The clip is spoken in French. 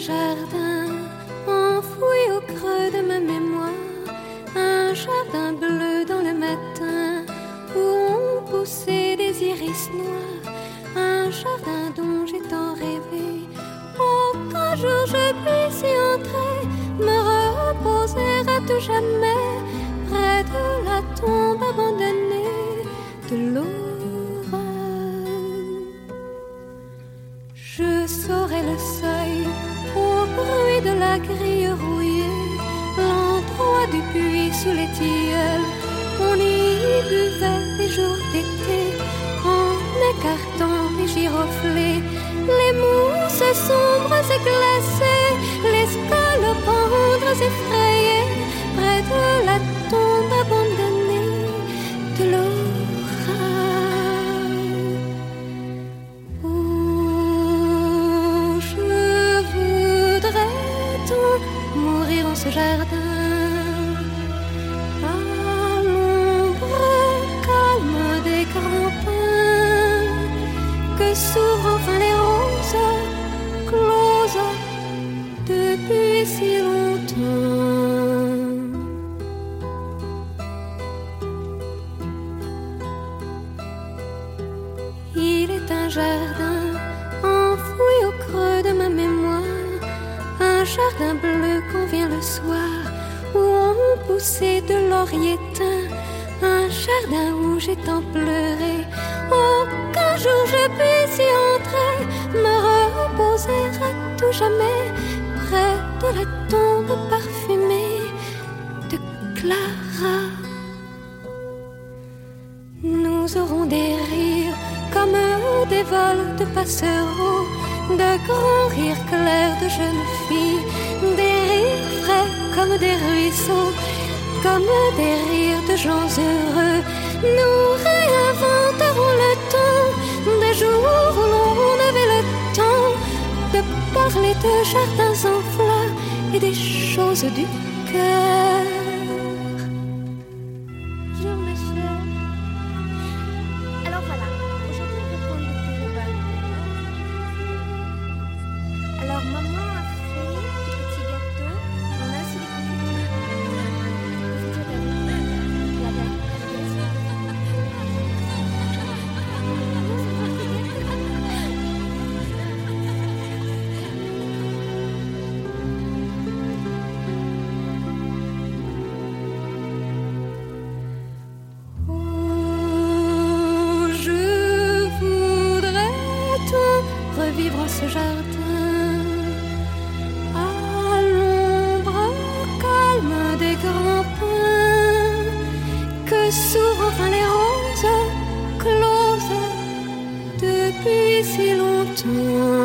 jardin enfoui au creux de ma mémoire, un jardin bleu dans le matin où ont poussé des iris noirs, un jardin dont j'ai tant rêvé. Oh, qu'un jour je puisse y entrer, me reposer à tout jamais près de la tombe abandonnée de Louvre. Je saurai le seuil au bruit de la grille rouillée, l'endroit du puits sous les tilleuls. On y buvait les jours d'été en écartant les giroflées, les mousses sombres et glacées, les scolopendres effrayés près de la tombe abandonnée de Laura. Oh, je voudrais tant mourir en ce jardin, que s'ouvrent enfin les roses closes depuis si longtemps. Il est un jardin enfoui au creux de ma mémoire, un jardin bleu quand vient le soir où on poussait de laurier teint, un jardin où j'ai tant pleuré. Oh, qu'un jour je puisse y entrer, me reposer à tout jamais près de la tombe parfumée de Clara. Nous aurons des rires comme des vols de passereaux, de grands rires clairs de jeunes filles, des rires frais comme des ruisseaux, comme des rires de gens heureux. Nous réinventerons le temps des jours où l'on avait le temps de parler de jardins en fleurs et des choses du cœur. Bonjour ma chère. Alors voilà, aujourd'hui on va prendre le bas. Alors maman a fait des petits gâteaux. On a aussi des confitures. Vivre en ce jardin, à l'ombre calme des grands pins, que s'ouvrent enfin les roses closes depuis si longtemps.